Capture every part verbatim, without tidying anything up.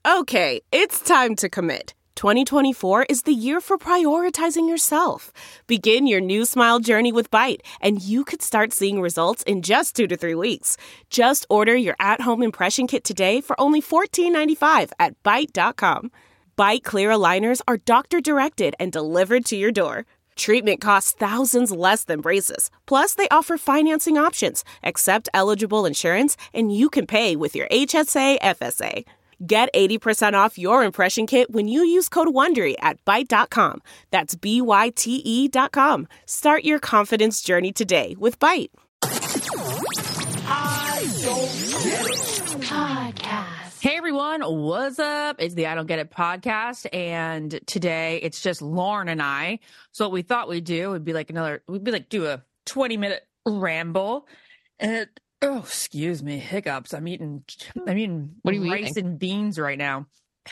Okay, it's time to commit. twenty twenty-four is the year for prioritizing yourself. Begin your new smile journey with Byte, and you could start seeing results in just two to three weeks. Just order your at-home impression kit today for only fourteen ninety-five at byte dot com. Byte clear aligners are doctor-directed and delivered to your door. Treatment costs thousands less than braces. Plus, they offer financing options, accept eligible insurance, and you can pay with your H S A F S A. Get eighty percent off your impression kit when you use code WONDERY at byte dot com. That's B Y T E dot com. Start your confidence journey today with Byte. I don't get it. Podcast. Hey everyone, what's up? It's the I Don't Get It podcast, and today it's just Lauren and I. So what we thought we'd do would be like another, we'd be like do a twenty minute ramble. And oh, excuse me, hiccups. I'm eating, I'm eating what are you rice eating? and beans right now.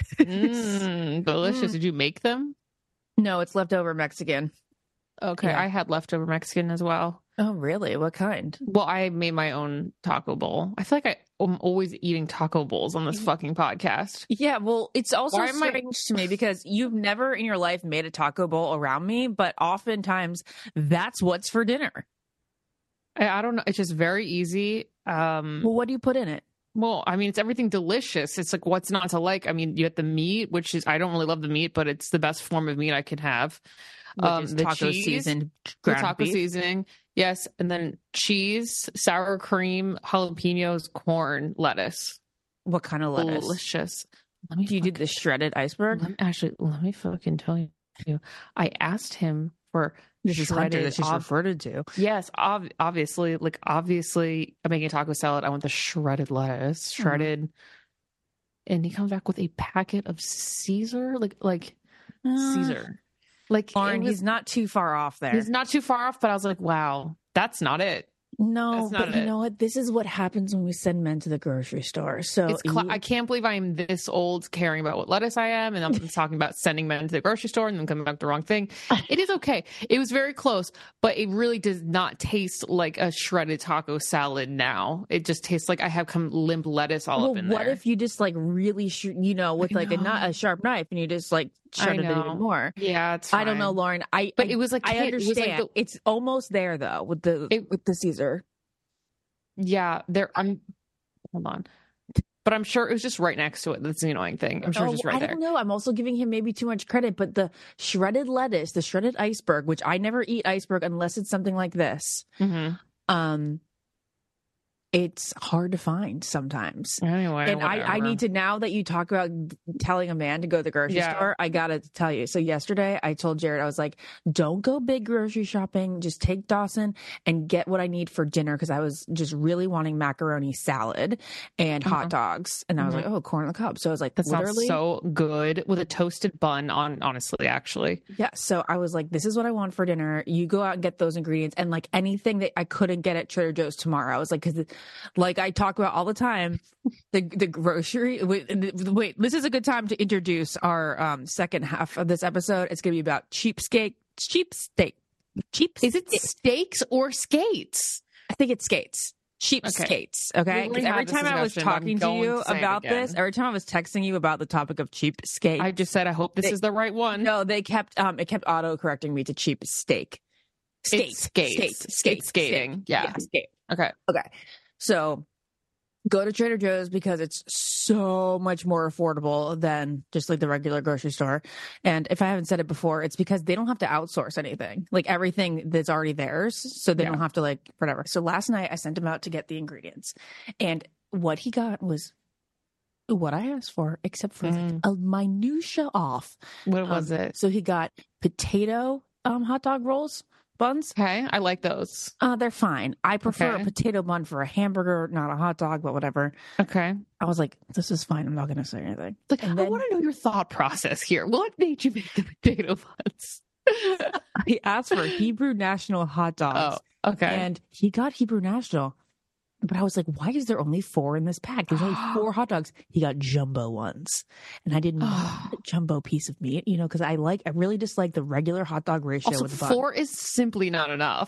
Mm, delicious. Mm. Did you make them? No, it's leftover Mexican. Okay, Yeah. I had leftover Mexican as well. Oh, really? What kind? Well, I made my own taco bowl. I feel like I, I'm always eating taco bowls on this fucking podcast. Yeah, well, it's also Why am I- strange to me because you've never in your life made a taco bowl around me, but oftentimes that's what's for dinner. I, I don't know. It's just very easy. Um, Well, what do you put in it? well, I mean, it's everything delicious. It's like, what's not to like? I mean, you get the meat, which is, I don't really love the meat, but it's the best form of meat I could have. Which Um, is the taco cheese, seasoned The ground taco beef. seasoning. Yes. And then cheese, sour cream, jalapenos, corn, lettuce. What kind of lettuce? Delicious. Let me Do you do fucking- the shredded iceberg? Let me, actually, let me fucking tell you. I asked him for This is Hunter shredded. that she's ob- referred to. yes, ob- obviously, like obviously, I'm making a taco salad. I want the shredded lettuce, Uh-huh. shredded, and he comes back with a packet of Caesar, like like Uh, Caesar, like Lauren, it was- he's not too far off there. he's not too far off. But I was like, wow, that's not it. no, that's not but you it. know what? This is what happens when we send men to the grocery store. So It's cl- you- I can't believe I'm this old caring about what lettuce I am, and I'm talking about sending men to the grocery store and then coming back with the wrong thing. It is okay. It was very close, but it really does not taste like a shredded taco salad now. It just tastes like I have come limp lettuce all well, up in what there. if you just like really, sh- you know, with I like a not know. a sharp knife, and you just like shredded it know. even more? Yeah, it's I don't know, fine. Lauren. I But I- it was like I it was understand. like the- It's almost there though with the It- with the Caesar. yeah, there. I'm hold on, but I'm sure it was just right next to it. That's the annoying thing. I'm sure Oh, it's just right I there. don't know. I'm also giving him maybe too much credit, but the shredded lettuce, the shredded iceberg, which I never eat iceberg unless it's something like this. Mm-hmm. Um, it's hard to find sometimes. Anyway, And I, I whatever. need to, now that you talk about telling a man to go to the grocery Yeah. store, I gotta tell you. So yesterday I told Jared, I was like, don't go big grocery shopping. Just take Dawson and get what I need for dinner. Cause I was just really wanting macaroni salad and hot Mhm. dogs. And I was Mhm. like, oh, corn on the cob. So I was like, That sounds literally. so good with a toasted bun on. Honestly, actually, Yeah. So I was like, this is what I want for dinner. You go out and get those ingredients, and like anything that I couldn't get at Trader Joe's tomorrow. I was like, because like I talk about all the time, the the grocery. Wait, wait, this is a good time to introduce our um, second half of this episode. It's going to be about cheapskate, cheap steak, cheap. is it steak. steaks or skates? I think it's skates. Cheap Okay. skates. Okay. We 'Cause already every had this time I was discussion, but I'm talking to going you to say it about this, again. every time I was texting you about the topic of cheap skates, I just said I hope this They- is the right one. no, they kept um, it kept auto correcting me to cheap steak. Skate, It's skates. skate, It's skate, skating. skate. Yeah. skate. Okay. Okay. So go to Trader Joe's because it's so much more affordable than just like the regular grocery store. And if I haven't said it before, it's because they don't have to outsource anything. Like everything that's already theirs. So they Yeah. don't have to like whatever. So last night I sent him out to get the ingredients. And what he got was what I asked for, except for Mm. a minutia off. What was Um, it? So he got potato um, hot dog rolls, buns. Okay, I like those. Uh, they're fine. I prefer Okay. a potato bun for a hamburger, not a hot dog, but whatever. Okay. I was like, this is fine. I'm not going to say anything. Like, And I then- want to know your thought process here. What made you make the potato buns? He asked for Hebrew National hot dogs, Oh, okay. and he got Hebrew National. But I was like, why is there only four in this pack? There's only four hot dogs. He got jumbo ones. And I didn't want a jumbo piece of meat, you know, because I like, I really dislike the regular hot dog ratio also, with the bun. four is simply not enough.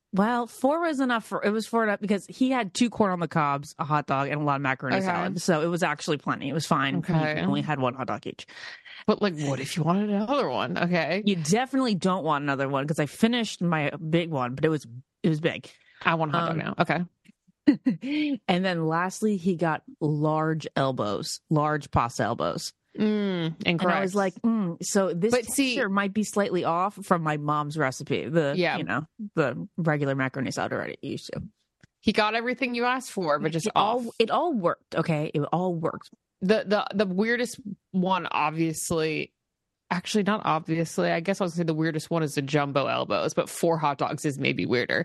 Well, four was enough for it was four enough because he had two corn on the cobs, a hot dog, and a lot of macaroni Okay. salad. So it was actually plenty. It was fine. Okay. We only had one hot dog each. But like, what if you wanted another one? Okay. You definitely don't want another one because I finished my big one, but it was it was big. I want a hot dog Um, now. Okay. And then lastly, he got large elbows, large pasta elbows. Mm, incorrect. And I was like, mm, so this But see- texture might be slightly off from my mom's recipe. The Yeah. you know the regular macaroni salad already used to. he got everything you asked for, but just it off. all it all worked. Okay, it all worked. The the the weirdest one, obviously. Actually, not obviously. I guess I was gonna say the weirdest one is the jumbo elbows, but four hot dogs is maybe weirder.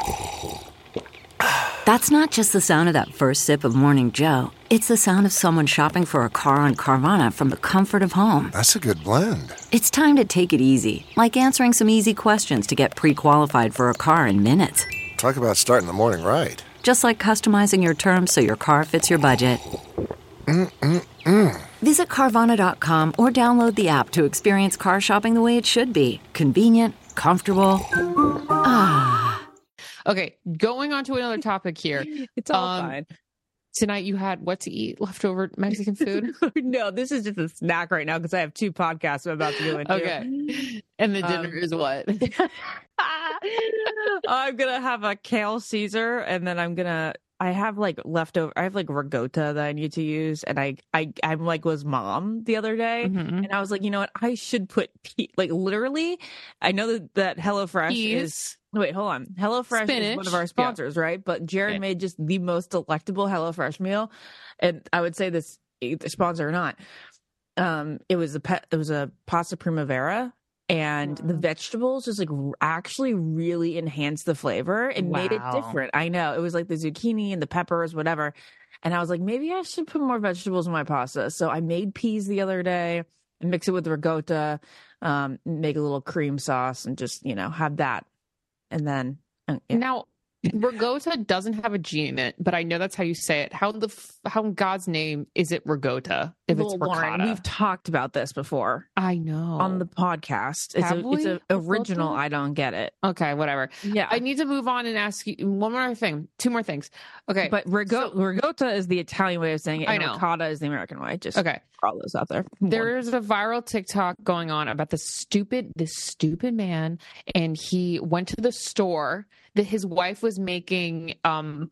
That's not just the sound of that first sip of Morning Joe. It's the sound of someone shopping for a car on Carvana from the comfort of home. That's a good blend. It's time to take it easy, like answering some easy questions to get pre-qualified for a car in minutes. Talk about starting the morning right. Just like customizing your terms so your car fits your budget. Mm-mm-mm. Visit Carvana dot com or download the app to experience car shopping the way it should be. Convenient, comfortable. Ah. Okay, going on to another topic here. It's all Um, fine. Tonight you had what to eat? Leftover Mexican food? No, this is just a snack right now because I have two podcasts I'm about to go into. Okay. And the dinner Um, is what? I'm gonna have a kale Caesar, and then I'm gonna. I have like leftover. I have like ricotta that I need to use, and I, I, I'm like was mom the other day, Mhm. and I was like, you know what? I should put pe- like literally. I know that that HelloFresh Peas. is. Wait, hold on. HelloFresh is Spinach. one of our sponsors, right? But Jared Yeah. made just the most delectable HelloFresh meal, and I would say this either sponsor or not. Um, it was a pet. It was a pasta primavera. And the vegetables just like r- actually really enhanced the flavor and made it Wow. different. I know it was like the zucchini and the peppers, whatever. And I was like, maybe I should put more vegetables in my pasta. So I made peas the other day and mix it with ricotta, um, make a little cream sauce and just, you know, have that. And then, uh, yeah. Now, ricotta doesn't have a G in it, but I know that's how you say it. How the f- how in God's name is it ricotta if it's Well, Lauren, ricotta? we've talked about this before I know. on the podcast. It's Have a, it's we? a original. Ricotta? I don't get it. Okay, whatever. Yeah. I need to move on and ask you one more thing. Two more things. Okay. But rigo- ricotta is the Italian way of saying it. I And know. ricotta is the American way. Just okay. for all those out there. There is a viral TikTok going on about this stupid, this stupid man, and he went to the store that his wife was making. Um,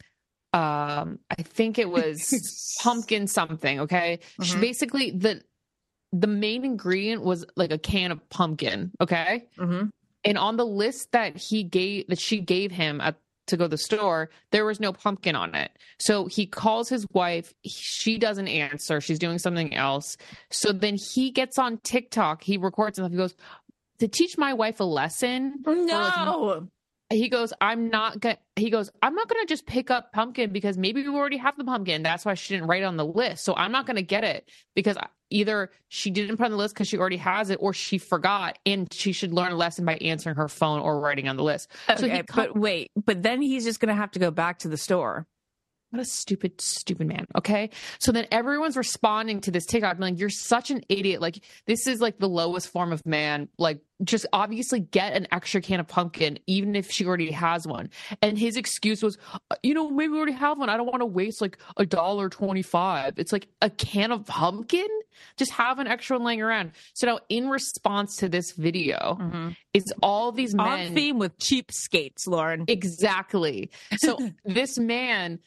um, I think it was pumpkin something. Okay, She Mhm. basically the the main ingredient was like a can of pumpkin. Okay, Mhm. and on the list that he gave that she gave him at to go to the store, there was no pumpkin on it. So he calls his wife. She doesn't answer. She's doing something else. So then he gets on TikTok. He records himself. He goes, to teach my wife a lesson. for, like, No. he goes, I'm not gonna he goes, I'm not gonna just pick up pumpkin because maybe we already have the pumpkin. That's why she didn't write it on the list. So I'm not gonna get it because either she didn't put on the list because she already has it, or she forgot, and she should learn a lesson by answering her phone or writing on the list. So Okay, he co- but wait, but then he's just gonna have to go back to the store. what a stupid, stupid man. Okay. So then everyone's responding to this TikTok, being like, you're such an idiot. Like, this is like the lowest form of man. Like, just obviously get an extra can of pumpkin, even if she already has one. And his excuse was, you know, maybe we already have one. I don't want to waste like a dollar twenty-five. It's like a can of pumpkin. Just have an extra one laying around. So now, in response to this video, it's all these men On theme with cheap skates, Lauren. Exactly. So this man,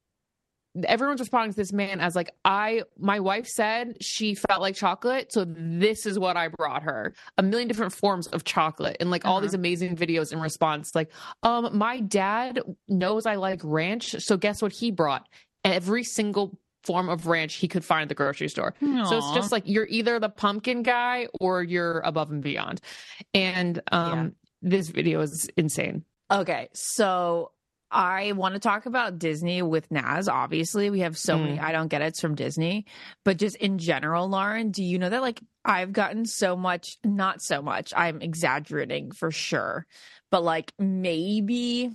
everyone's responding to this man as like, I, my wife said she felt like chocolate. So this is what I brought her. A million different forms of chocolate and like all Uh-huh. these amazing videos in response. Like, um, my dad knows I like ranch. So guess what he brought? Every single form of ranch he could find at the grocery store. So it's Aw. just like, you're either the pumpkin guy or you're above and beyond. And, um, this video is insane. Okay, so I want to talk about Disney with Naz. Obviously, we have so many Mm. I don't get it's from Disney, but just in general, Lauren, do you know that like I've gotten so much, not so much, I'm exaggerating for sure, but like maybe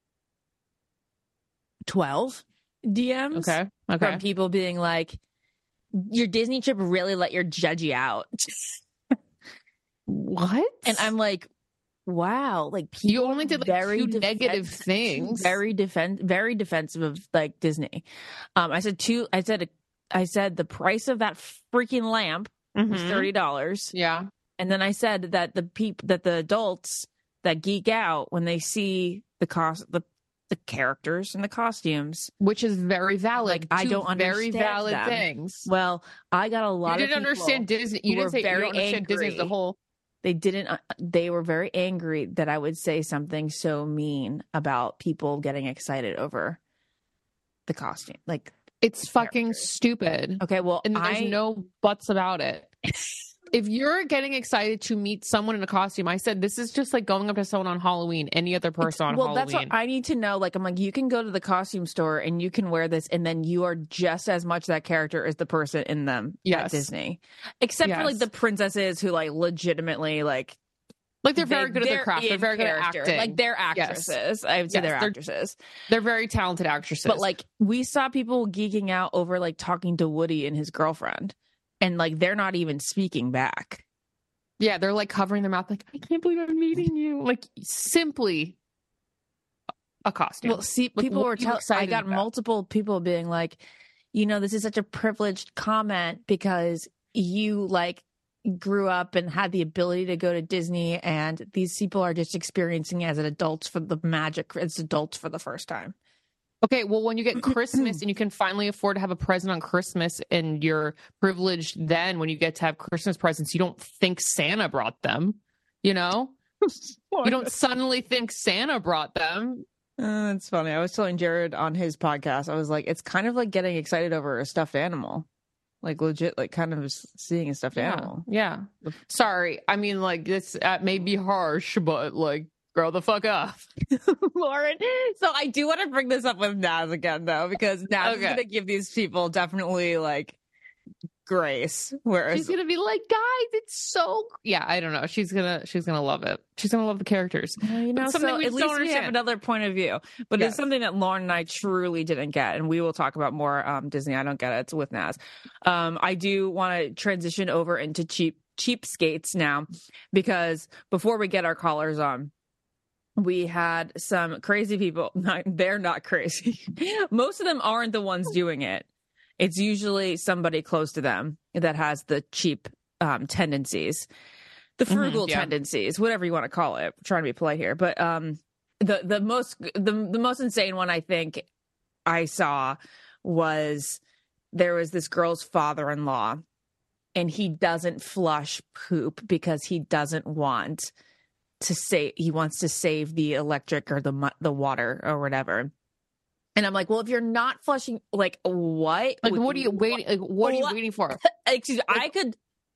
twelve D Ms Okay. Okay. from people being like, your Disney trip really let your judgy out. What? And I'm like, wow, like people You only did like very two negative defense- things. very defense, very defensive of like Disney. Um, I said two. I said I said the price of that freaking lamp was Mhm. thirty dollars, Yeah. and then I said that the peop that the adults that geek out when they see the cost the the characters and the costumes. Which is very valid. Like, I Two don't very understand valid them. things. Well, I got a lot You of didn't people understand Disney. You who didn't were say very you don't understand Disney as angry. the whole. They didn't. uh, They were very angry that I would say something so mean about people getting excited over the costume. Like, It's fucking characters. stupid. okay, well, And there's I no buts about it. If you're getting excited to meet someone in a costume, I said this is just like going up to someone on Halloween, any other person on well, Halloween. that's what I need to know. Like, I'm like, you can go to the costume store and you can wear this, and then you are just as much that character as the person in them at Yes. Disney, except for like Yes. the princesses who like legitimately like like they're very they- good at their they're craft. They're in very good at character. acting. Like they're Yes. actresses. I would say Yes, they're they're- actresses. They're very talented actresses. But like we saw people geeking out over like talking to Woody and his girlfriend, and like they're not even speaking back. yeah, they're like covering their mouth, like I can't believe I'm meeting you. Like simply a costume. Well, see, Like, people what were are you telling. I excited got about? multiple people being like, you know, this is such a privileged comment because you like grew up and had the ability to go to Disney, and these people are just experiencing as an adults for the magic as adults for the first time. Okay, well, when you get Christmas and you can finally afford to have a present on Christmas and you're privileged then when you get to have Christmas presents, you don't think Santa brought them, you know? You don't suddenly think Santa brought them. Uh, it's funny. I was telling Jared on his podcast, I was like, it's kind of like getting excited over a stuffed animal. Like legit, like kind of seeing a stuffed Yeah. animal. Yeah. Sorry. I mean, like, this uh, may be harsh, but like, grow the fuck up. Lauren. So I do want to bring this up with Naz again, though, because Naz is Okay. going to give these people definitely like grace. Whereas, She's gonna be like, guys, it's so yeah. I don't know. She's gonna she's gonna love it. She's gonna love the characters. Well, you know, It's something so we at just least don't we have understand. another point of view. But Yes. it's something that Lauren and I truly didn't get, and we will talk about more um, Disney. I don't get it. It's with Naz. Um, I do want to transition over into cheap cheapskates now, because before we get our callers on, we had some crazy people. Not, they're not crazy. Most of them aren't the ones doing it. It's usually somebody close to them that has the cheap um, tendencies, the frugal yeah. tendencies, whatever you want to call it. I'm trying to be polite here, but um, the the most the the most insane one I think I saw was there was this girl's father-in-law, and he doesn't flush poop because he doesn't want to say he wants to save the electric or the mu- the water or whatever. And I'm like, well, if you're not flushing, like, what? Like, what are you waiting? Like, what are you What? waiting for? Excuse me, I could.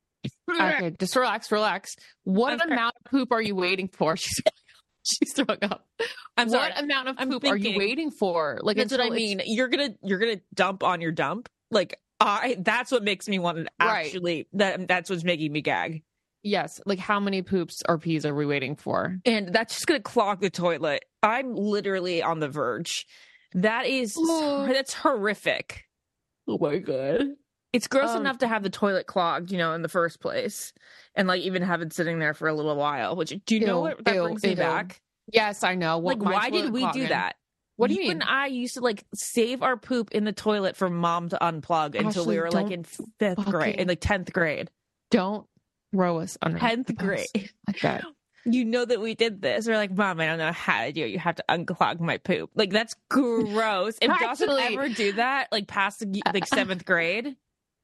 Okay, just relax, relax. What I'm sorry. amount of poop are you waiting for? She's she's throwing up. I'm sorry. What amount of I'm poop are you thinking- waiting for? Like, That's what I until it's- mean. You're gonna you're gonna dump on your dump. Like, I. That's what makes me want to Right. actually. That that's what's making me gag. Yes. Like, how many poops or peas are we waiting for? And that's just gonna clog the toilet. I'm literally on the verge. That is Oh. that's horrific. Oh my god. It's gross Um, enough to have the toilet clogged, you know, in the first place, and like even have it sitting there for a little while. Which do you know Ew, what that ew, brings me ew. back? Yes, I know. Like, What- my why did toilet we do clogging. that? What do you mean? and I used to like save our poop in the toilet for mom to unplug until we Ashley, were like don't in fifth grade, fucking- in like tenth grade, Don't throw us under tenth the bus grade. like that. You know that we did this. We're like, Mom, I don't know how to do it. You have to unclog my poop. Like, that's gross. If Dawson Actually- ever do that, like past the, like seventh grade,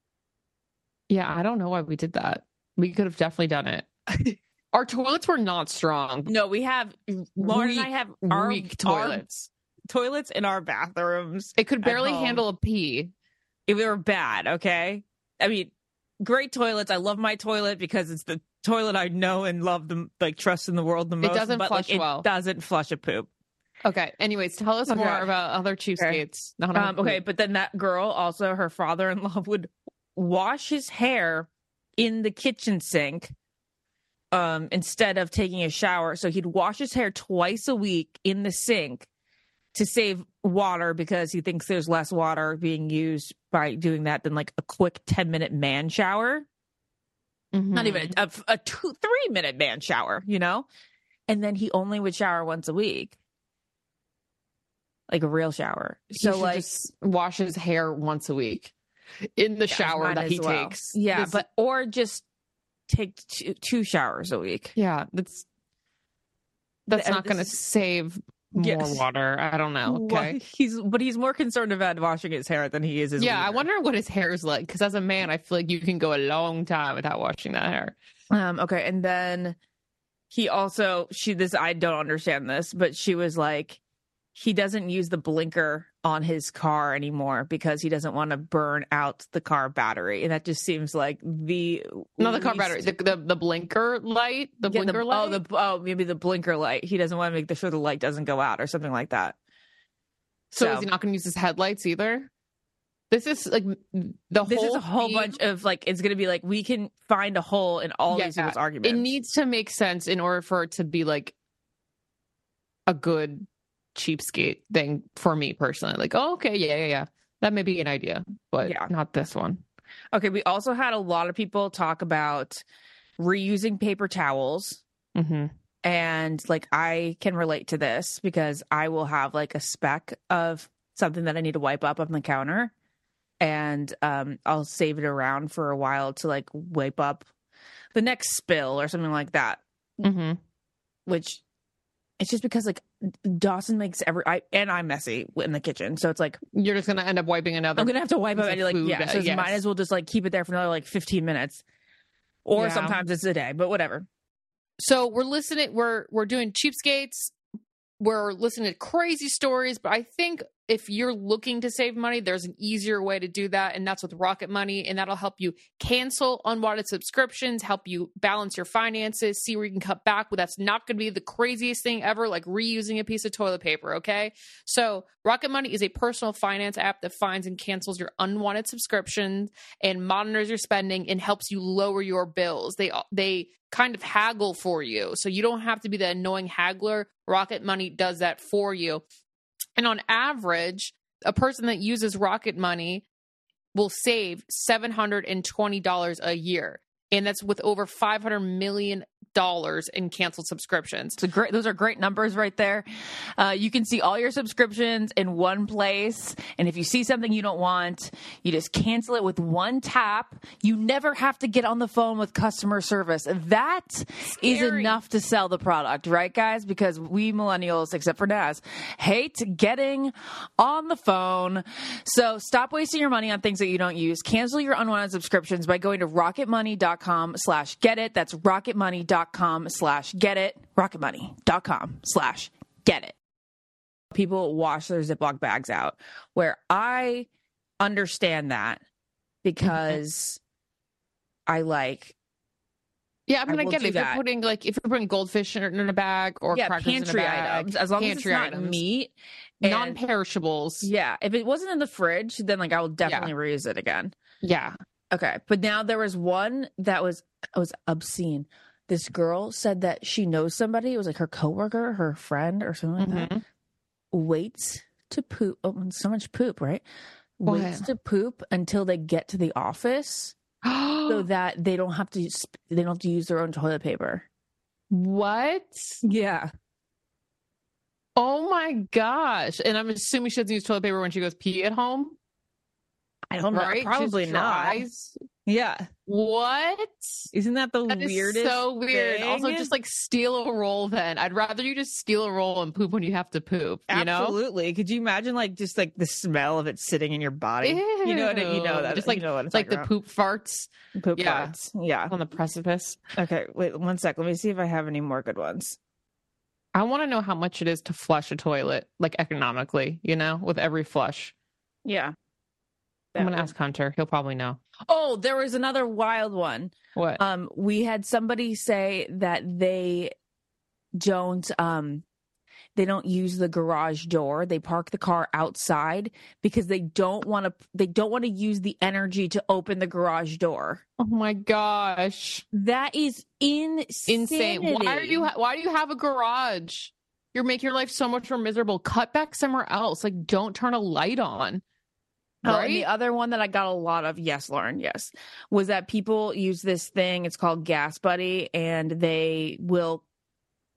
Yeah, I don't know why we did that. We could have definitely done it. Our toilets were not strong. no, we have Lauren and I Weak- have our weak our toilets. toilets in our bathrooms. It could at barely home. handle a pee. If they were bad, okay. I mean, great toilets. I love my toilet because it's the toilet I know and love the like trust in the world the most. doesn't but, flush like, it well. doesn't flush a poop. Okay. Anyways, tell us Okay. more about other cheapskates. Not our Um, okay, poop. but then that girl also, her father-in-law would wash his hair in the kitchen sink um, instead of taking a shower. So he'd wash his hair twice a week in the sink to save water because he thinks there's less water being used by doing that than like a quick ten minute man shower. Mhm. Not even a, a, a two, three minute man shower, you know? and then he only would shower once a week. Like a real shower. He So should like just wash his hair once a week in the shower mine that as he well. takes. Yeah, This- but or just take two, two showers a week. yeah, that's that's And not going to this- save more Yes. water. I don't know. Well, Okay. he's but he's more concerned about washing his hair than he is his Yeah, I wiener. wonder what his hair is like because as a man, I feel like you can go a long time without washing that hair. Um, okay, and then he also she this I don't understand this, but she was like, he doesn't use the blinker on his car anymore because he doesn't want to burn out the car battery, and that just seems like the Not the car least- battery, the, the the blinker light, the Yeah, the- blinker light. Oh, the oh maybe the blinker light. He doesn't want to make sure the light doesn't go out or something like that. so, so- is he not going to use his headlights either? This is like the This whole is a whole theme- bunch of like it's going to be like we can find a hole in all Yeah, these people's arguments. It needs to make sense in order for it to be like a good cheapskate thing for me personally. Like, oh, okay, yeah, yeah, yeah. That may be an idea, but Yeah. not this one. Okay, we also had a lot of people talk about reusing paper towels. Mm-hmm. And like I can relate to this because I will have like a speck of something that I need to wipe up on the counter, and um, I'll save it around for a while to like wipe up the next spill or something like that. Mm-hmm. Which it's just because like Dawson makes every I and I'm messy in the kitchen, so it's like You're just gonna end up wiping another. I'm gonna have to wipe piece up of and like food, yeah, so uh, it's yes. might as well just like keep it there for another like fifteen minutes, or Yeah. sometimes it's a day, but whatever. So we're listening. We're we're doing cheapskates. We're listening to crazy stories, but I think if you're looking to save money, there's an easier way to do that, and that's with Rocket Money, and that'll help you cancel unwanted subscriptions, help you balance your finances, see where you can cut back. But that's not going to be the craziest thing ever, like reusing a piece of toilet paper. Okay, so Rocket Money is a personal finance app that finds and cancels your unwanted subscriptions and monitors your spending and helps you lower your bills. They they kind of haggle for you, so you don't have to be the annoying haggler. Rocket Money does that for you. And on average, a person that uses Rocket Money will save seven hundred twenty dollars a year. And that's with over five hundred million dollars in canceled subscriptions. It's a great, those are great numbers right there. Uh, you can see all your subscriptions in one place. And if you see something you don't want, you just cancel it with one tap. You never have to get on the phone with customer service. That is Scary. enough to sell the product, right, guys? Because we millennials, except for Naz, hate getting on the phone. So stop wasting your money on things that you don't use. Cancel your unwanted subscriptions by going to rocketmoney.com slash get it. That's rocketmoney.com slash get it. rocketmoney.com slash get it. People wash their Ziploc bags out, where I understand that because I like Yeah, I mean, I I, will get do it. If that. you're putting like if you're putting goldfish in, in a bag or yeah, crackers in a pantry bag, items, as long as it's pantry not items, meat. and- non-perishables. Yeah, if it wasn't in the fridge, then like I will definitely reuse it again. Yeah. Okay, but now there was one that was was obscene. This girl said that she knows somebody. It was like her coworker, her friend, or something like that. Mhm. Waits to poop. Oh, so much poop, right? Waits What? to poop until they get to the office, so that they don't have to. sp- They don't have to use their own toilet paper. What? Yeah, Oh my gosh! And I'm assuming she doesn't use toilet paper when she goes pee at home, I don't know. right? Probably Just not. dries? Yeah, What? isn't that the That is weirdest? so weird. thing? Also, just like steal a roll. Then I'd rather you just steal a roll and poop when you have to poop. You know? Absolutely. Could you imagine like just like the smell of it sitting in your body? You know what I- you know Ew. that Just like you know what it's like the poop farts poop yeah. farts. Yeah. on the precipice. Okay. Wait one sec. Let me see if I have any more good ones. I want to know how much it is to flush a toilet, like economically. You know, with every flush. Yeah. I'm That gonna one. ask Hunter. He'll probably know. Oh, there was another wild one. What? Um, we had somebody say that they don't um they don't use the garage door. They park the car outside because they don't want to they don't want to use the energy to open the garage door. oh my gosh! That is insane. Insane. Why are you? Ha- why do you have a garage? You're making your life so much more miserable. Cut back somewhere else. Like, don't turn a light on. Oh, Right? and the other one that I got a lot of, yes, Lauren, yes, was that people use this thing. It's called Gas Buddy, and they will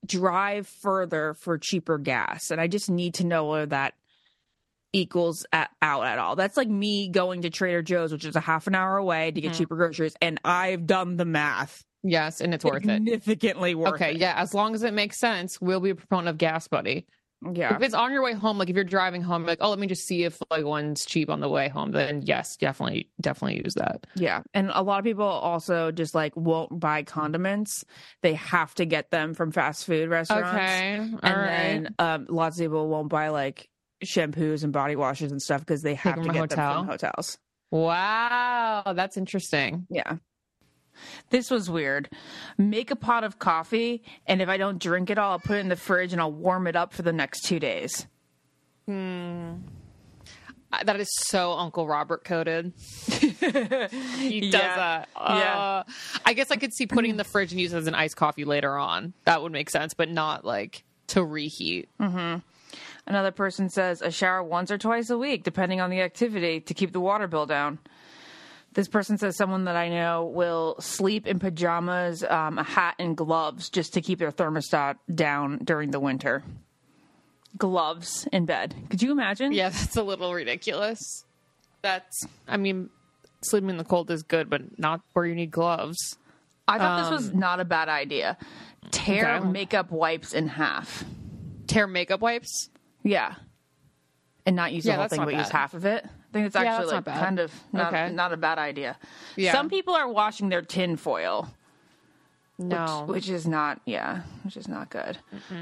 drive further for cheaper gas. And I just need to know whether that equals at, out at all. That's like me going to Trader Joe's, which is a half an hour away to get mm. cheaper groceries. And I've done the math. Yes, and it's worth it. Significantly worth okay, it. Okay, yeah, as long as it makes sense, we'll be a proponent of Gas Buddy. Yeah. If it's on your way home, like if you're driving home, like, oh, let me just see if like one's cheap on the way home, then yes, definitely, definitely use that. Yeah. And a lot of people also just like won't buy condiments. They have to get them from fast food restaurants. Okay. All and right. then um, lots of people won't buy like shampoos and body washes and stuff because they have to get hotel. them from hotels. Wow. That's interesting. Yeah. This was weird. Make a pot of coffee, and if I don't drink it all, I'll put it in the fridge and I'll warm it up for the next two days. Hmm. That is so Uncle Robert coded. He does yeah. that. Uh, yeah. I guess I could see putting in the fridge and use it as an iced coffee later on. That would make sense, but not like to reheat. Mm-hmm. Another person says a shower once or twice a week, depending on the activity, to keep the water bill down. This person says someone that I know will sleep in pajamas, um, a hat, and gloves just to keep their thermostat down during the winter. Gloves in bed. Could you imagine? Yeah, that's a little ridiculous. That's, I mean, sleeping in the cold is good, but not where you need gloves. I thought um, this was not a bad idea. Tear okay. makeup wipes in half. Tear makeup wipes? Yeah. And not use yeah, the whole thing, but bad. use half of it. I think it's yeah, actually like kind of not, okay. not a bad idea. Yeah. Some people are washing their tin foil. No. Which, which is not, yeah, which is not good.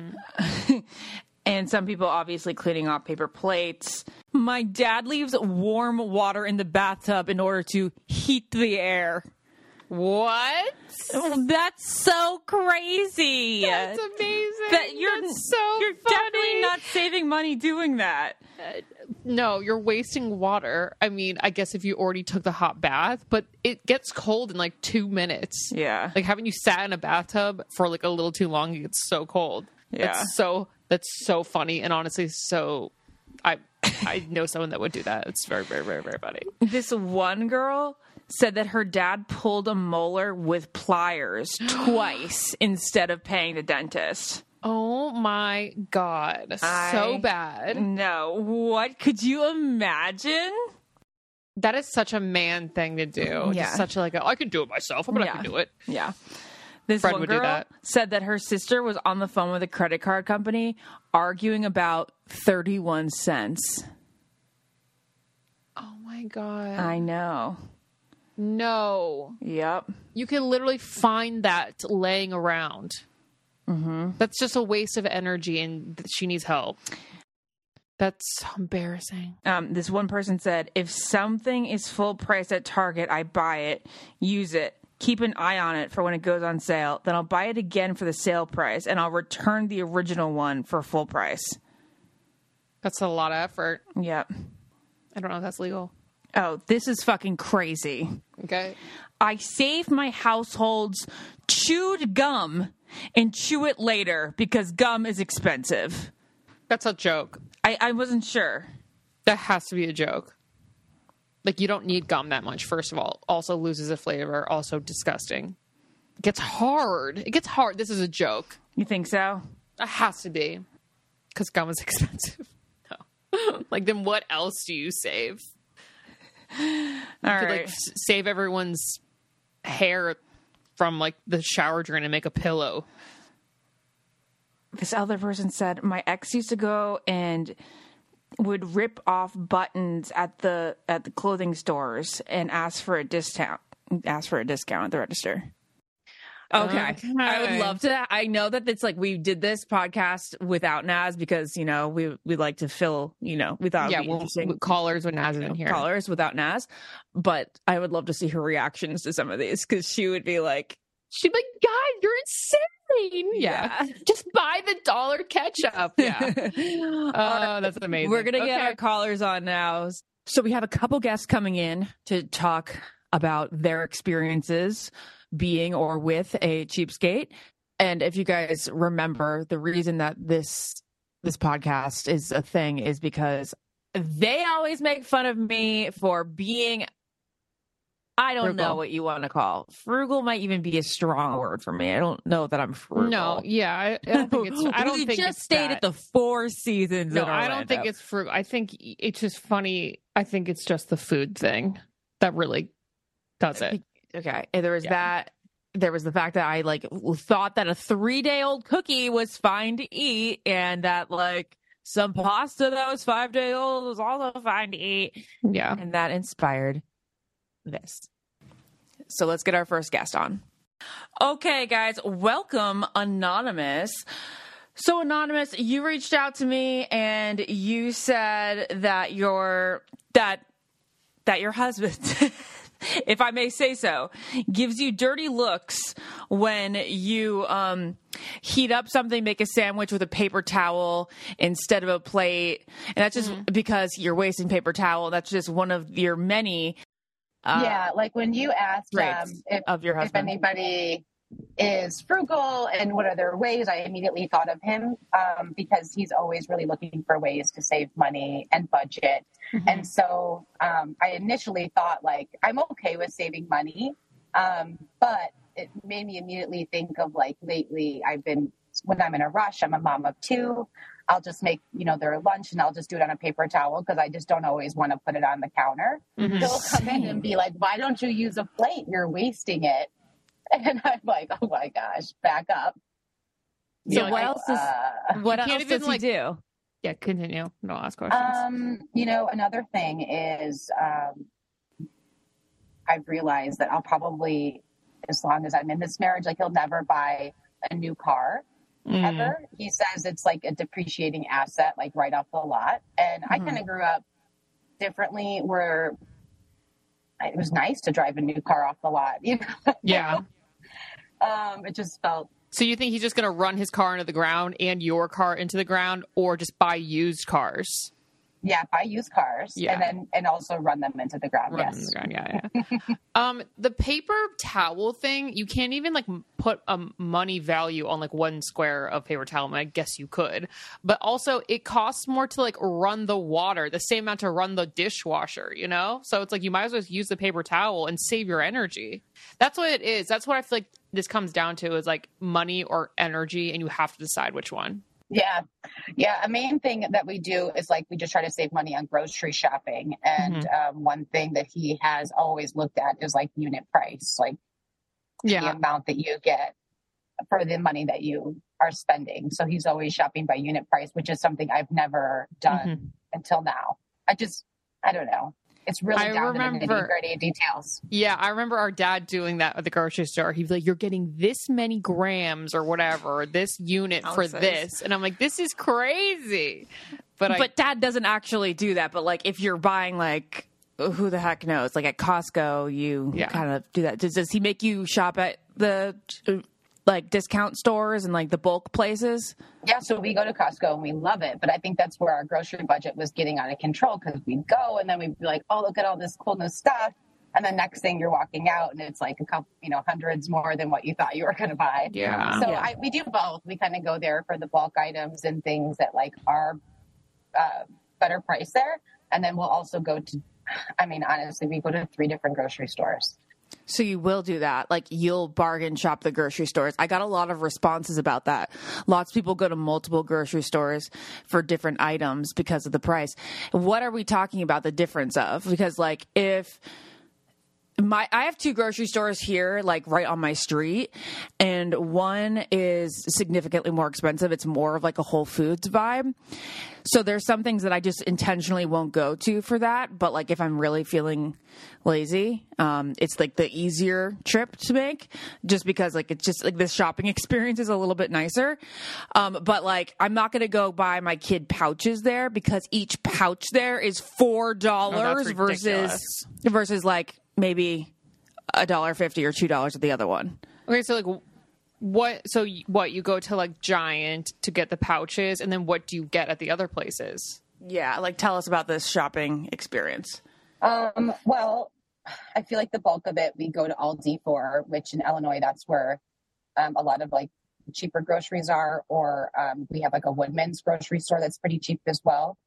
And some people obviously cleaning off paper plates. My dad leaves warm water in the bathtub in order to heat the air. What? That's so crazy. That's amazing. That you're That's so you're funny. definitely not saving money doing that. Uh, no, you're wasting water. I mean, I guess if you already took the hot bath, but it gets cold in like two minutes. Yeah. Like haven't you sat in a bathtub for like a little too long? It gets so cold. Yeah. That's so that's so funny and honestly so I I know someone that would do that. It's very, very, very, very funny. This one girl said that her dad pulled a molar with pliers twice instead of paying the dentist. Oh my God. I so bad. No. What? Could you imagine? That is such a man thing to do. Yeah. Just such a, like, a, I can do it myself. I mean, Yeah. I can do it. Yeah. This Fred one would girl do that. said that her sister was on the phone with a credit card company arguing about thirty-one cents. Oh my God. I know. No. Yep. You can literally find that laying around. Mm-hmm. That's just a waste of energy and she needs help. That's so embarrassing. Um, this one person said, if something is full price at Target, I buy it, use it, keep an eye on it for when it goes on sale. Then I'll buy it again for the sale price and I'll return the original one for full price. That's a lot of effort. Yep. I don't know if that's legal. Oh, this is fucking crazy. Okay. I save my household's chewed gum and chew it later because gum is expensive. That's a joke. I, I wasn't sure. That has to be a joke. Like, you don't need gum that much, first of all. Also loses a flavor. Also disgusting. It gets hard. It gets hard. This is a joke. You think so? It has to be. Because gum is expensive. No. Like, then what else do you save? All you right. could, like, s- save everyone's hair from, like, the shower drain and make a pillow. This other person said, my ex used to go and would rip off buttons at the at the clothing stores and ask for a discount. Ask for a discount at the register. Okay. Okay. I would love to. I know that it's like we did this podcast without Naz because, you know, we we like to fill, you know, we thought it Yeah, would be well, interesting. callers when Naz you isn't know, here. Callers without Naz. But I would love to see her reactions to some of these because she would be like, She'd be like, God, you're insane. Yeah. Just buy the dollar ketchup. Yeah. Oh, that's amazing. We're going to get Okay. our callers on now. So we have a couple guests coming in to talk about their experiences being or with a cheapskate. And if you guys remember, the reason that this this podcast is a thing is because they always make fun of me for being I don't Frugal. know what you want to call. Frugal might even be a strong word for me. I don't know that I'm frugal. No, yeah, I, I don't think it's. I don't we think just it's stayed that. at the Four Seasons. No, in I don't think Orlando. it's frugal. I think it's just funny. I think it's just the food thing that really does it. Okay, and there was Yeah. that. There was the fact that I like thought that a three day old cookie was fine to eat, and that like some pasta that was five day old was also fine to eat, Yeah. and that inspired this. So let's get our first guest on. Okay, guys, welcome, Anonymous. So, Anonymous, you reached out to me and you said that your that that your husband, if I may say so, gives you dirty looks when you um, heat up something, make a sandwich with a paper towel instead of a plate, and that's just mm-hmm. because you're wasting paper towel. That's just one of your many. Uh, yeah, like when you asked um, if, of your if husband. anybody is frugal and what are their ways, I immediately thought of him um, because he's always really looking for ways to save money and budget. Mm-hmm. And so um, I initially thought, like, I'm okay with saving money, um, but it made me immediately think of, like, lately I've been, when I'm in a rush, I'm a mom of two, I'll just make, you know, their lunch and I'll just do it on a paper towel because I just don't always want to put it on the counter. Mm-hmm. He'll come in and be like, why don't you use a plate? You're wasting it. And I'm like, oh my gosh, back up. So you what know, else is, uh, what else even, does he like, do? Yeah, continue. No, ask questions. Um, you know, another thing is um, I've realized that I'll probably, as long as I'm in this marriage, like he'll never buy a new car. Mm. Ever. He says it's like a depreciating asset, like right off the lot. And mm-hmm. I kind of grew up differently where it was nice to drive a new car off the lot. You know? Yeah. um, it just felt. So you think he's just going to run his car into the ground and your car into the ground, or just buy used cars? Yeah, buy used cars, yeah. and then and also run them into the ground. Run yes, them into the ground. Yeah, yeah. um, the paper towel thing, you can't even like put a money value on like one square of paper towel. I, mean, I guess you could, but also it costs more to like run the water, the same amount to run the dishwasher. You know, so it's like you might as well use the paper towel and save your energy. That's what it is. That's what I feel like this comes down to is like money or energy, and you have to decide which one. Yeah. Yeah. A main thing that we do is like, we just try to save money on grocery shopping. And mm-hmm. um, one thing that he has always looked at is like unit price, like yeah. the amount that you get for the money that you are spending. So he's always shopping by unit price, which is something I've never done mm-hmm. until now. I just, I don't know. It's really I down remember, to the nitty-gritty details. Yeah, I remember our dad doing that at the grocery store. He'd be like, you're getting this many grams or whatever, this unit Ounces. for this. And I'm like, this is crazy. But, but I, dad doesn't actually do that. But like if you're buying like, who the heck knows? Like at Costco, you yeah. kind of do that. Does, does he make you shop at the like discount stores and like the bulk places? Yeah, so we go to Costco and we love it. But I think that's where our grocery budget was getting out of control because we'd go and then we'd be like, oh, look at all this cool new stuff. And then next thing you're walking out and it's like a couple, you know, hundreds more than what you thought you were going to buy. Yeah. So yeah. I, we do both. We kind of go there for the bulk items and things that like are uh, better price there. And then we'll also go to, I mean, honestly, we go to three different grocery stores. So you will do that. Like you'll bargain shop the grocery stores. I got a lot of responses about that. Lots of people go to multiple grocery stores for different items because of the price. What are we talking about the difference of? Because like if my, I have two grocery stores here, like right on my street, and one is significantly more expensive. It's more of like a Whole Foods vibe. So there's some things that I just intentionally won't go to for that. But like if I'm really feeling lazy, um, it's like the easier trip to make just because like it's just like the shopping experience is a little bit nicer. Um, but like I'm not going to go buy my kid pouches there because each pouch there is four dollars oh, versus versus like maybe a dollar fifty or two dollars at the other one. Okay, so like what? So what? You go to like Giant to get the pouches, and then what do you get at the other places? Yeah, like tell us about this shopping experience. Um, well, I feel like the bulk of it we go to Aldi for, which in Illinois that's where um, a lot of like cheaper groceries are, or um, we have like a Woodman's grocery store that's pretty cheap as well.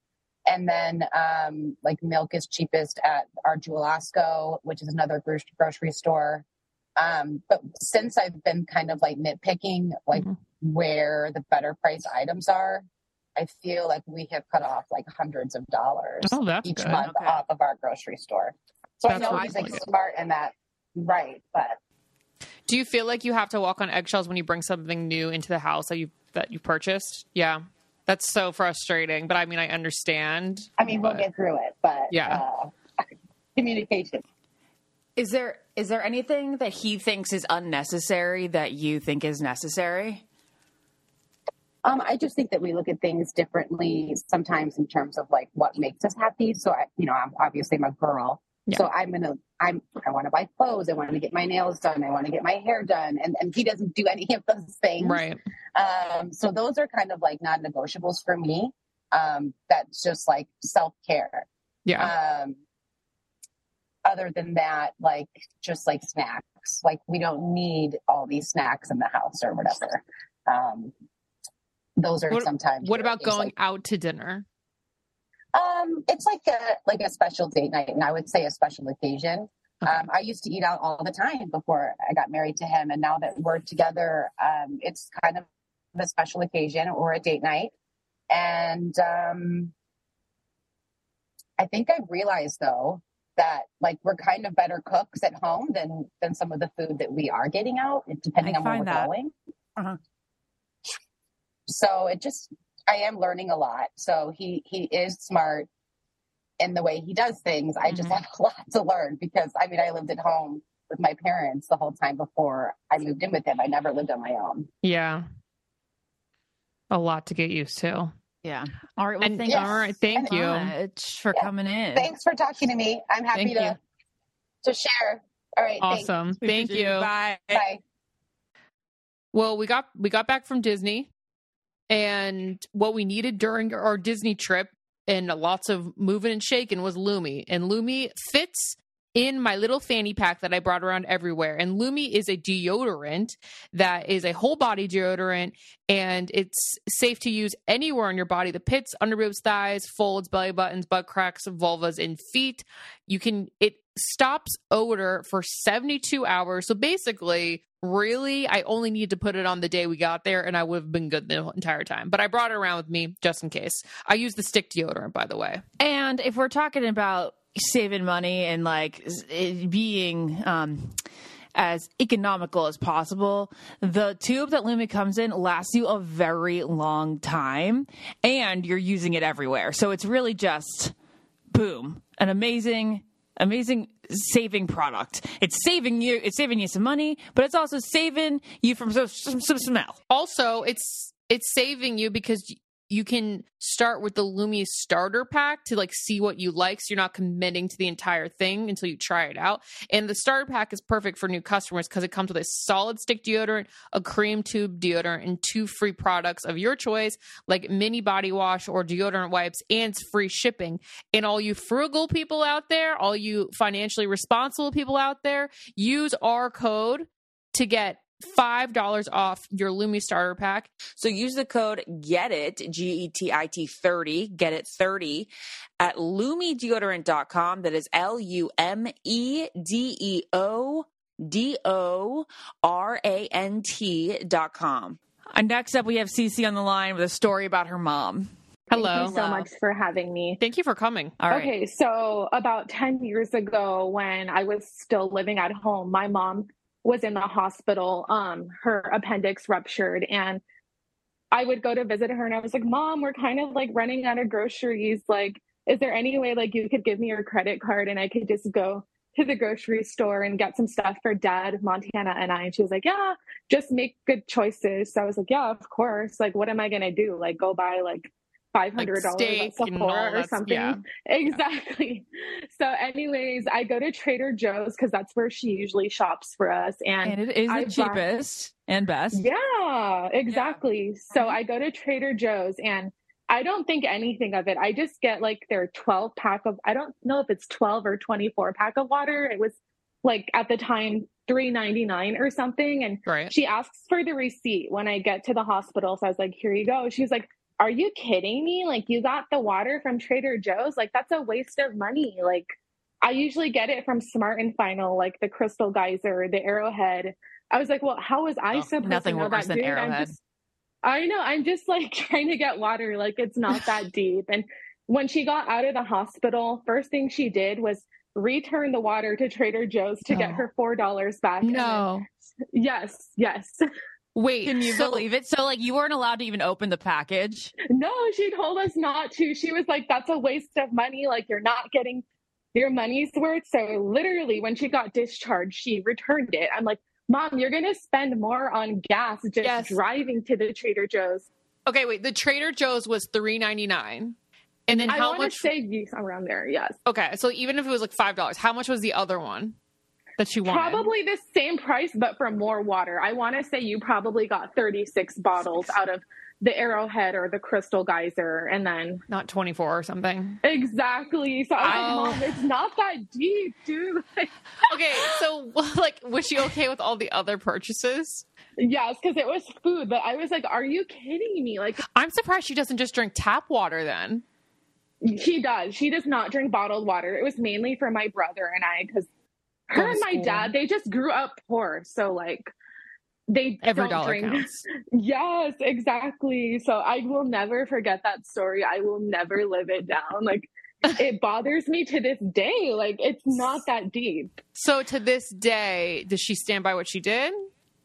And then um, like milk is cheapest at our Jewel-Osco, which is another gro- grocery store. Um, but since I've been kind of like nitpicking, like mm-hmm. where the better price items are, I feel like we have cut off like hundreds of dollars oh, that's each good. month okay. off of our grocery store. So that's I know he's like smart in that, right? But do you feel like you have to walk on eggshells when you bring something new into the house that you that you purchased? Yeah, that's so frustrating. But I mean, I understand. I mean, but... we'll get through it. But yeah, uh, communication. Is there is there anything that he thinks is unnecessary that you think is necessary? Um, I just think that we look at things differently sometimes in terms of like what makes us happy. So, I, you know, I'm obviously I'm a girl, yeah. so I'm gonna I'm I want to buy clothes. I want to get my nails done. I want to get my hair done, and and he doesn't do any of those things. Right. Um, so those are kind of like non-negotiables for me. Um, that's just like self-care. Yeah. Um, other than that, like just like snacks, like we don't need all these snacks in the house or whatever. Um, those are what, sometimes. What about going like, out to dinner? Um, it's like a like a special date night, and I would say a special occasion. Okay. Um, I used to eat out all the time before I got married to him, and now that we're together, um, it's kind of a special occasion or a date night. And um, I think I've realized though that like we're kind of better cooks at home than than some of the food that we are getting out, depending I on where we're that. going. Uh-huh. So it just, I am learning a lot. So he he is smart in the way he does things. I just mm-hmm. have a lot to learn because I mean I lived at home with my parents the whole time before I moved in with him. I never lived on my own. Yeah, a lot to get used to. Yeah. All right. Well, and, thank yes. All right. Thank you much for yeah. coming in. Thanks for talking to me. I'm happy thank to you. to share. All right. Awesome. Thanks. Thank you. Bye. Bye. Well, we got we got back from Disney, and what we needed during our Disney trip and lots of moving and shaking was Lumi, and Lumi fits in my little fanny pack that I brought around everywhere. And Lumi is a deodorant that is a whole body deodorant, and it's safe to use anywhere on your body: the pits, underboobs, thighs, folds, belly buttons, butt cracks, vulvas, and feet. You can, it stops odor for seventy-two hours. So basically, really, I only need to put it on the day we got there, and I would have been good the entire time. But I brought it around with me just in case. I use the stick deodorant, by the way. And if we're talking about saving money and like being um, as economical as possible, the tube that Lumi comes in lasts you a very long time, and you're using it everywhere. So it's really just, boom, an amazing, amazing saving product. It's saving you, it's saving you some money, but it's also saving you from some, some, some smell. Also, it's it's saving you because you can start with the Lumi starter pack to like see what you like, so you're not committing to the entire thing until you try it out. And the starter pack is perfect for new customers because it comes with a solid stick deodorant, a cream tube deodorant, and two free products of your choice, like mini body wash or deodorant wipes, and it's free shipping. And all you frugal people out there, all you financially responsible people out there, use our code to get five dollars off your Lumi starter pack. So use the code GETIT, G E T I T thirty, get it thirty at lumi deodorant dot com. That is L U M E D E O D O R A N T dot com. And next up, we have Cece on the line with a story about her mom. Hello. Thank you so much for having me. Thank you for coming. All right. Okay, so about ten years ago, when I was still living at home, my mom was in the hospital. Um, her appendix ruptured, and I would go to visit her, and I was like, Mom, we're kind of like running out of groceries. Like, is there any way like you could give me your credit card and I could just go to the grocery store and get some stuff for Dad, Montana, and I? And she was like, yeah, just make good choices. So I was like, yeah, of course. Like, what am I going to do? Like, go buy like five hundred dollars like at Sephora or something. Yeah. Exactly. Yeah. So anyways, I go to Trader Joe's because that's where she usually shops for us. And, and it is I the cheapest buy... and best. Yeah, exactly. Yeah. So I go to Trader Joe's and I don't think anything of it. I just get like their twelve pack of, I don't know if it's twelve or twenty-four pack of water. It was like at the time three ninety-nine or something. And right. She asks for the receipt when I get to the hospital. So I was like, here you go. She's like, are you kidding me? Like, you got the water from Trader Joe's? Like, that's a waste of money. Like, I usually get it from Smart and Final, like the Crystal Geyser, the Arrowhead. I was like, well, how was I Oh, supposed nothing to know worse that? than Dude, I'm Arrowhead. just, I know, I'm just like trying to get water. Like, it's not that deep. And when she got out of the hospital, first thing she did was return the water to Trader Joe's to get No. her four dollars back. And then- No. yes, yes. Wait. Can you so, believe it? So like you weren't allowed to even open the package. No, she told us not to. She was like, that's a waste of money. Like, you're not getting your money's worth. So literally when she got discharged, she returned it. I'm like, Mom, you're going to spend more on gas just Yes. driving to the Trader Joe's. Okay, wait. The Trader Joe's was three ninety-nine. And then I how want much? to say you around there. Yes. Okay, so even if it was like five dollars, how much was the other one that she wanted? Probably the same price, but for more water. I want to say you probably got thirty-six bottles out of the Arrowhead or the Crystal Geyser. And then Not twenty-four or something. exactly. So I was Oh. like, Mom, it's not that deep, dude. Like, Okay, so like, was she okay with all the other purchases? yes, because it was food. But I was like, are you kidding me? Like, I'm surprised she doesn't just drink tap water then. she does. She does not drink bottled water. It was mainly for my brother and I, because her Go to and my school. dad, they just grew up poor. So like they Every don't dollar drink. counts. Yes, exactly. So I will never forget that story. I will never live it down. Like, it bothers me to this day. Like, it's not that deep. So to this day, does she stand by what she did?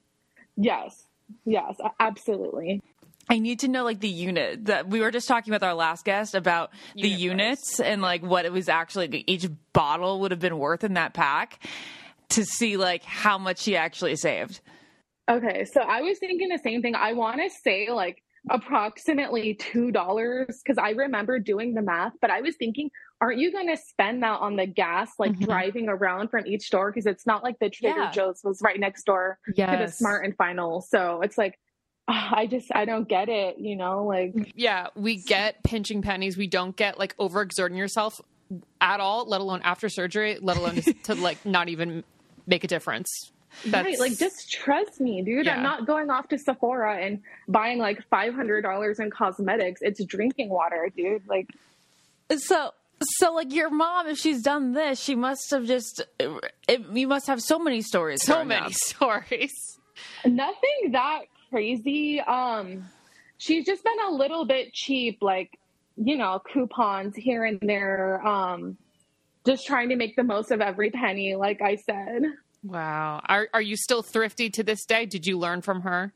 Yes. Yes, a- absolutely. I need to know like the unit that we were just talking with our last guest about the Unit units and like what it was actually each bottle would have been worth in that pack to see like how much she actually saved. Okay, so I was thinking the same thing. I want to say like approximately two dollars because I remember doing the math, but I was thinking, aren't you going to spend that on the gas, like Mhm. driving around from each store? Because it's not like the Trader Yeah. Joe's was right next door to the Smart and Final. So it's like, ah, I just, I don't get it, you know, like, Yeah, we get pinching pennies. We don't get like overexerting yourself at all, let alone after surgery, let alone to, to like not even make a difference. That's right, like just trust me, dude. Yeah. I'm not going off to Sephora and buying like five hundred dollars in cosmetics. It's drinking water, dude. Like, So, so like your mom, if she's done this, she must have just. It, you must have so many stories. so growing many up. stories. nothing that crazy. Um, she's just been a little bit cheap, like, you know, coupons here and there. Um, just trying to make the most of every penny, like I said. Wow. Are are you still thrifty to this day? Did you learn from her?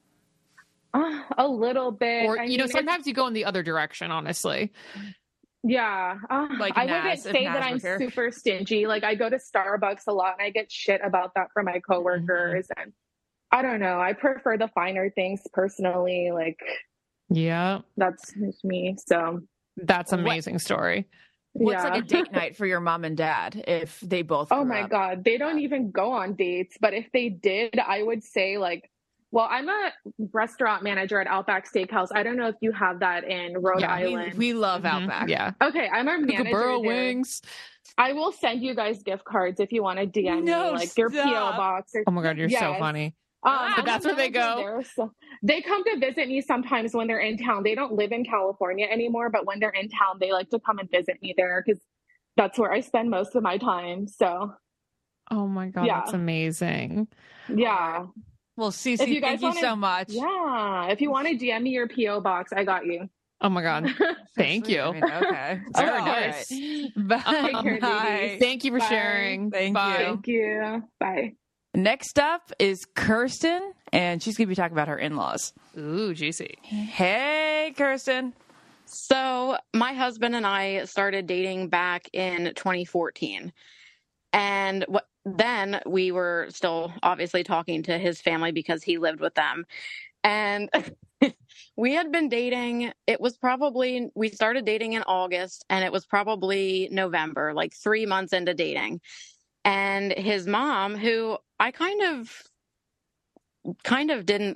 Uh, a little bit. Or I you know, mean, it's- sometimes you go in the other direction, honestly. Yeah. Uh, Like I Naz, wouldn't if say Naz that I'm was here. super stingy. Like, I go to Starbucks a lot and I get shit about that from my coworkers. Mm-hmm. And I don't know. I prefer the finer things personally. Like, Yeah. that's just me. So, That's an amazing story. What's yeah. like a date night for your mom and dad if they both? Oh grew my up? God. They don't even go on dates. But if they did, I would say, like, well, I'm a restaurant manager at Outback Steakhouse. I don't know if you have that in Rhode Yeah, we- Island. We love Mhm. Outback. Yeah. okay, I'm a manager Kookaburra there. wings. I will send you guys gift cards if you want to D M No, me, like your P O stop. box. Or, Oh my God, you're so Yes. funny. Um, But that's I'm a where they manager go? there, so they come to visit me sometimes when they're in town. They don't live in California anymore, but when they're in town, they like to come and visit me there because that's where I spend most of my time. So, Oh my God, Yeah. that's amazing. yeah. Well, Cece, If you guys thank you wanna- so much. Yeah. If you want to D M me your P O box, I got you. Oh my God. Thank Sweet. you. I mean, okay. Very All nice. right. Bye. Take care, ladies. Thank you for Bye. sharing. Thank Bye. you. Thank you. Bye. Next up is Kirsten, and she's going to be talking about her in-laws. Ooh, juicy. Hey, Kirsten. So, my husband and I started dating back in twenty fourteen. And what, then we were still obviously talking to his family because he lived with them. And we had been dating, it was probably, we started dating in August, and it was probably November, like three months into dating. And his mom, who I kind of, kind of didn't,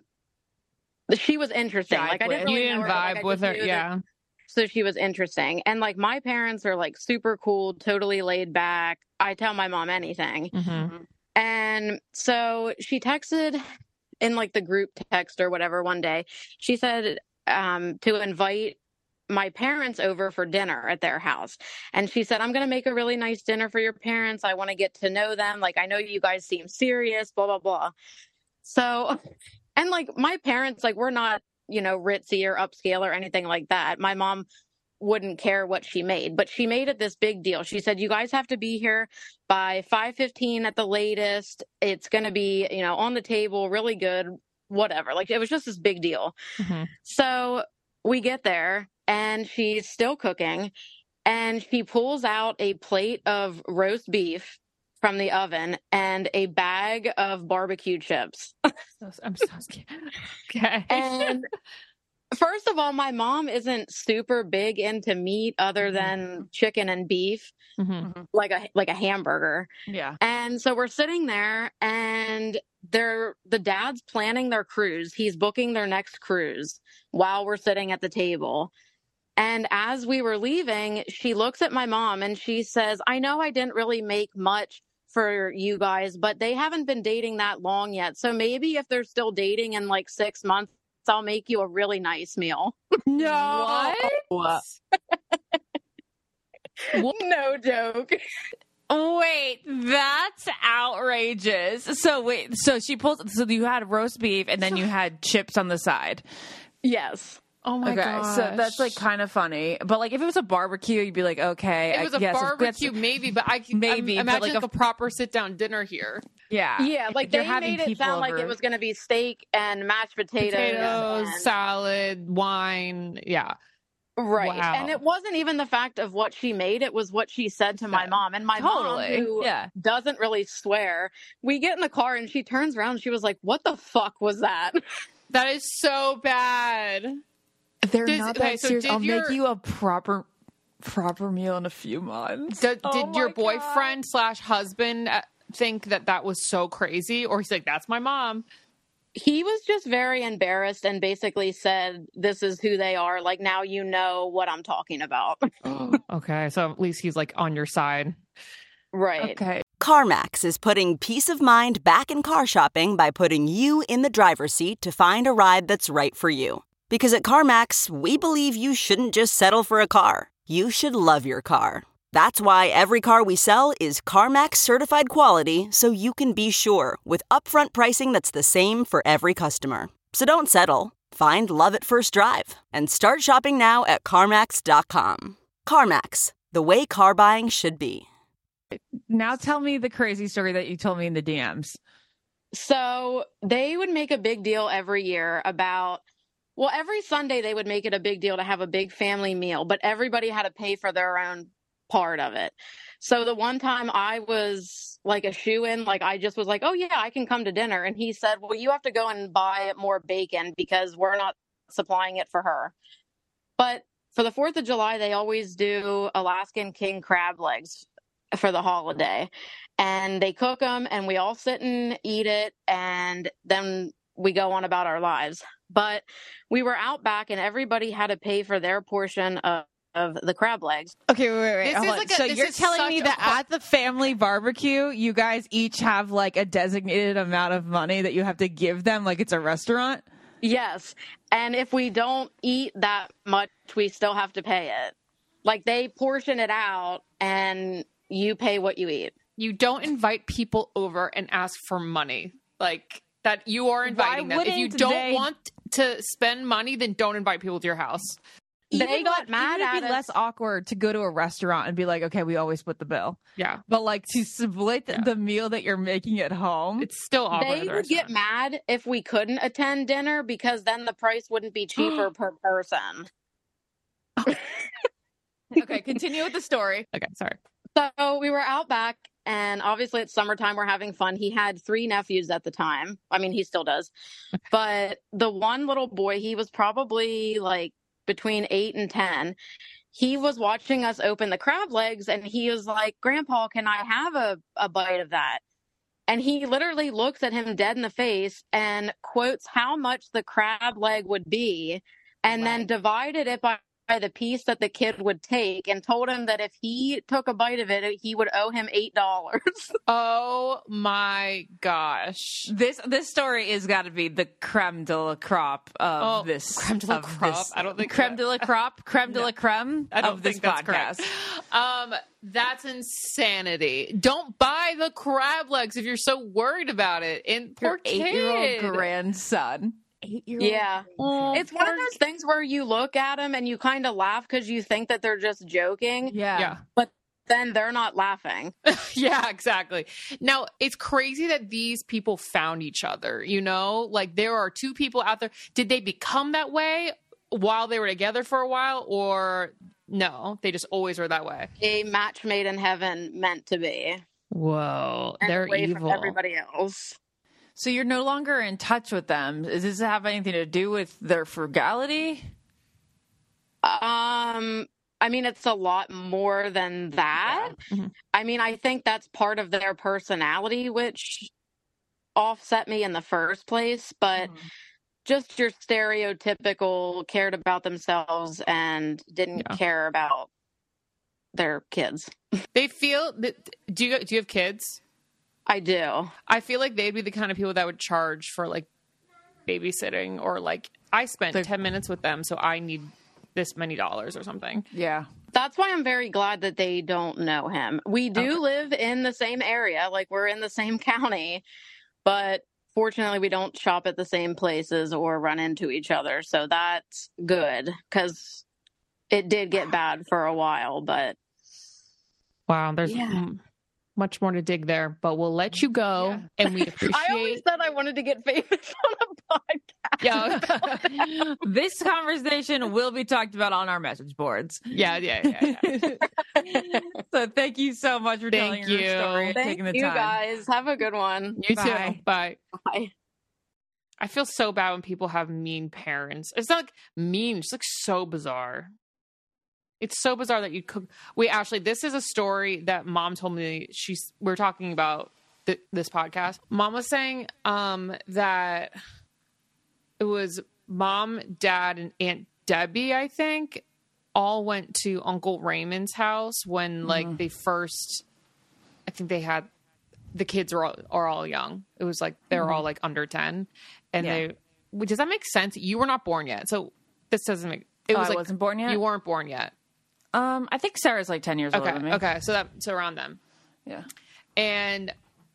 she was interesting. Jive Like I didn't with. really You know didn't her, like, vibe I with just her. knew that- Yeah. So she was interesting. And like my parents are like super cool, totally laid back. I tell my mom anything. Mm-hmm. And so she texted in like the group text or whatever one day. She said um, to invite my parents over for dinner at their house. And she said, I'm going to make a really nice dinner for your parents. I want to get to know them. Like, I know you guys seem serious, blah, blah, blah. So, and like my parents, like we're not, you know, ritzy or upscale or anything like that. My mom wouldn't care what she made, but she made it this big deal. She said, you guys have to be here by five fifteen at the latest. It's going to be, you know, on the table, really good, whatever. Like it was just this big deal. Mm-hmm. So we get there and she's still cooking and she pulls out a plate of roast beef from the oven and a bag of barbecue chips. I'm so scared. Okay. And first of all, my mom isn't super big into meat other than chicken and beef, mm-hmm. like a like a hamburger. Yeah. And so we're sitting there, and they're the dad's planning their cruise. He's booking their next cruise while we're sitting at the table. And as we were leaving, she looks at my mom and she says, "I know I didn't really make much for you guys, but they haven't been dating that long yet. So maybe if they're still dating in like six months, I'll make you a really nice meal." No. What? No joke. Wait, that's outrageous. So wait, so she pulls, so you had roast beef and then you had chips on the side. Yes. Oh my okay, gosh. so that's like kind of funny. But like if it was a barbecue, you'd be like, okay. It was I a guess barbecue, maybe, but I can maybe imagine like, like a, a proper sit down dinner here. Yeah. Yeah, like they made it sound over. Like it was going to be steak and mashed potatoes. Potatoes, and... salad, wine. Yeah. Right. Wow. And it wasn't even the fact of what she made. It was what she said to my yeah. mom. And my totally. mom, who yeah. doesn't really swear, we get in the car and she turns around and she was like, "What the fuck was that?" That is so bad. They're Does, not that okay, so serious. I'll your, make you a proper proper meal in a few months. Did, oh did your boyfriend God. slash husband think that that was so crazy? Or he's like, "That's my mom"? He was just very embarrassed and basically said, "This is who they are. Like, now you know what I'm talking about." Okay. So at least he's like on your side. Right. Okay. CarMax is putting peace of mind back in car shopping by putting you in the driver's seat to find a ride that's right for you. Because at CarMax, we believe you shouldn't just settle for a car. You should love your car. That's why every car we sell is CarMax certified quality, so you can be sure with upfront pricing that's the same for every customer. So don't settle. Find love at first drive and start shopping now at CarMax dot com. CarMax, the way car buying should be. Now tell me the crazy story that you told me in the D Ms. So they would make a big deal every year about... Well, every Sunday they would make it a big deal to have a big family meal, but everybody had to pay for their own part of it. So the one time I was like a shoe-in, like I just was like, "Oh yeah, I can come to dinner." And he said, "Well, you have to go and buy more bacon because we're not supplying it for her." But for the fourth of July, they always do Alaskan king crab legs for the holiday. And they cook them and we all sit and eat it. And then we go on about our lives. But we were out back and everybody had to pay for their portion of, of the crab legs. Okay, wait, wait, wait. This is like a, so this you're is telling me such that a- at the family barbecue, you guys each have like a designated amount of money that you have to give them like it's a restaurant? Yes. And if we don't eat that much, we still have to pay it. Like they portion it out and you pay what you eat. You don't invite people over and ask for money. Like... That you are inviting them. If you don't they... want to spend money, then don't invite people to your house. They even got let, mad even at it'd be us. less awkward to go to a restaurant and be like, "Okay, we always split the bill." Yeah, but like to split yeah. the meal that you're making at home, it's still awkward. They would get mad if we couldn't attend dinner because then the price wouldn't be cheaper per person. Okay, continue with the story. Okay, sorry. So we were out back. And obviously it's summertime. We're having fun. He had three nephews at the time. I mean, he still does. But the one little boy, he was probably like between eight and ten. He was watching us open the crab legs and he was like, "Grandpa, can I have a, a bite of that?" And he literally looks at him dead in the face and quotes how much the crab leg would be and leg. then divided it by the piece that the kid would take and told him that if he took a bite of it, he would owe him eight dollars. Oh my gosh. This this story is got to be the creme de la crop of Oh, this. creme de la of crop? this- I don't think creme that- de la crop, creme de No. la creme I don't of this think that's podcast. correct. Um, that's insanity. Don't buy the crab legs if you're so worried about it. And poor Your eight-year-old kid. grandson. Eight-year-old. Yeah. Oh, It's one of poor- those things where you look at them and you kind of laugh because you think that they're just joking, Yeah. Yeah. but then they're not laughing. Yeah, exactly. Now, it's crazy that these people found each other, you know? Like, there are two people out there. Did they become that way while they were together for a while, or no? They just always were that way? A match made in heaven meant to be. Whoa. And They're away evil. from everybody else. So you're no longer in touch with them. Does this have anything to do with their frugality? Um, I mean, it's a lot more than that. Yeah. Mhm. I mean, I think that's part of their personality, which offset me in the first place, but Mhm. just your stereotypical cared about themselves and didn't Yeah. care about their kids. They feel that. Do you, do you have kids? I do. I feel like they'd be the kind of people that would charge for like babysitting, or like, I spent They're- ten minutes with them, so I need this many dollars or something. Yeah. That's why I'm very glad that they don't know him. We do Okay. live in the same area, like we're in the same county, but fortunately we don't shop at the same places or run into each other. So that's good, because it did get bad for a while, but Wow, there's Yeah. m- much more to dig there, but we'll let you go, Yeah. and we appreciate. I always said I wanted to get famous on a podcast. Yeah, This conversation will be talked about on our message boards. yeah, yeah, yeah. yeah. So thank you so much for telling Thank your you. story and Thank taking the you time. guys. Have a good one. You too. Bye. Bye. Bye. I feel so bad when people have mean parents. It's not like mean; it's like so bizarre. It's so bizarre that you cook. Wait, Ashley, this is a story that Mom told me. She's we're talking about th- this podcast. Mom was saying um, that it was Mom, Dad, and Aunt Debbie, I think, all went to Uncle Raymond's house when, like, Mm-hmm. they first. I think they had the kids are all are all young. It was like they were all like under ten, and Yeah. they. Wait, does that make sense? You were not born yet, so this doesn't make. It Oh, was I like wasn't born yet? You weren't born yet. Um, I think Sarah's like ten years older Okay, than me. okay, so that so around them, Yeah. and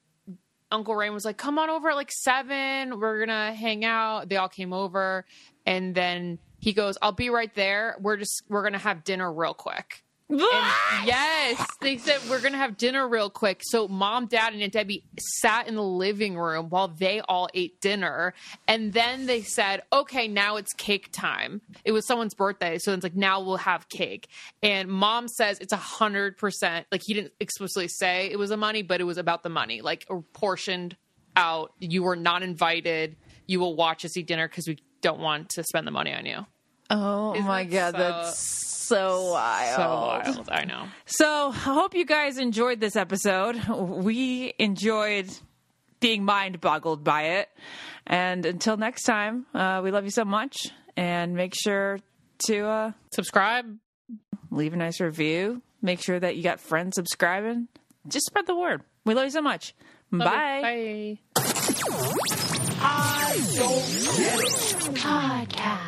Uncle Raymond was like, "Come on over at like seven. We're gonna hang out." They all came over, and then he goes, "I'll be right there. We're just we're gonna have dinner real quick." And yes, they said we're gonna have dinner real quick. So Mom, Dad, and Aunt Debbie sat in the living room while they all ate dinner, and then they said, "Okay, now it's cake time." It was someone's birthday, so it's like now we'll have cake. And Mom says it's a hundred percent. Like he didn't explicitly say it was the money, but it was about the money, like portioned out. You were not invited. You will watch us eat dinner because we don't want to spend the money on you. Oh Isn't my that god, so- that's so wild. So wild, I know. So I hope you guys enjoyed this episode. We enjoyed being mind boggled by it. And until next time, uh, we love you so much. And make sure to uh, Subscribe. leave a nice review. Make sure that you got friends subscribing. Just spread the word. We love you so much. Love Bye. it. Bye. Podcast.